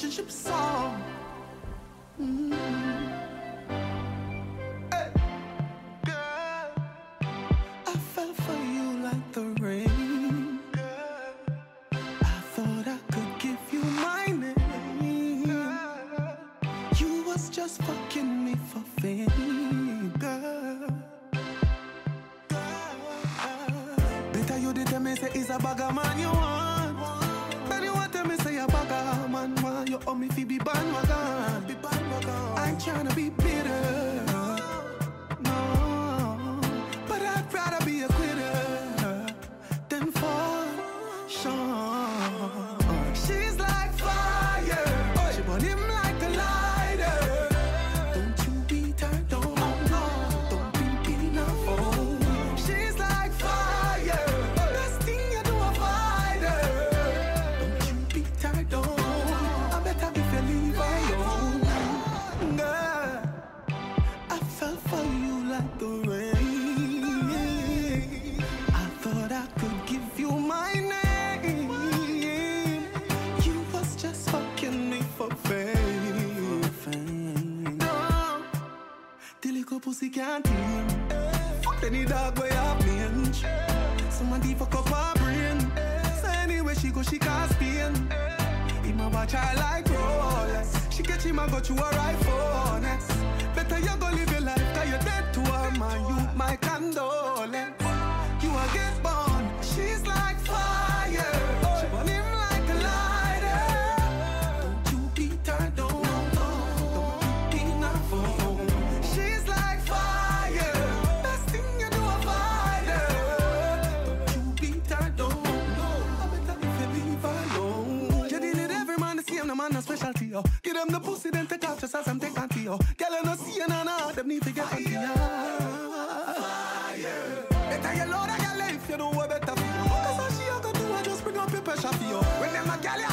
relationship song. Hey. Girl, I fell for you like the rain. Girl, I thought I could give you my name. Girl, you was just fucking me for fame. Girl, better you did tell me say it's a bagger man you want. Then you want tell me say a bagger man want. You owe me fi be bandwagon. I ain't tryna be bitter, no, but I'd rather be a quitter than fall short. She's like fire, she burn him like a lighter. Don't you beat her, don't be enough. Oh, she's like fire, best thing you do a fighter. Don't you beat her, don't. I better if you leave her alone. Girl, I fell for you like the rain. I thought I could give you my name. You was just fucking me for fame. No, the little pussy can't team. Fuck any dog way up range. Somebody fuck up her brain. So anyway she go, she can't spin. He ma watch her like Rolex. She get him and go to her iPhone X. Better you go live your life, cause you're dead to her, man. You my condolence. You a get born. She's like fire, she burn him like a lighter. Don't you beat her, don't be enough. She's like fire, best thing you do a fighter. Don't you beat her, don't. I better if you leave her alone. You deal with every man the same, no man no specialty, yo. Give them the pussy, then take off just as I'm taking to you. Girl, you no see you, no, them need to get onto you. Fire. Better you load of your life, you know what better for you. Cause all she a go do, I just bring up your pressure for you. When them a girl,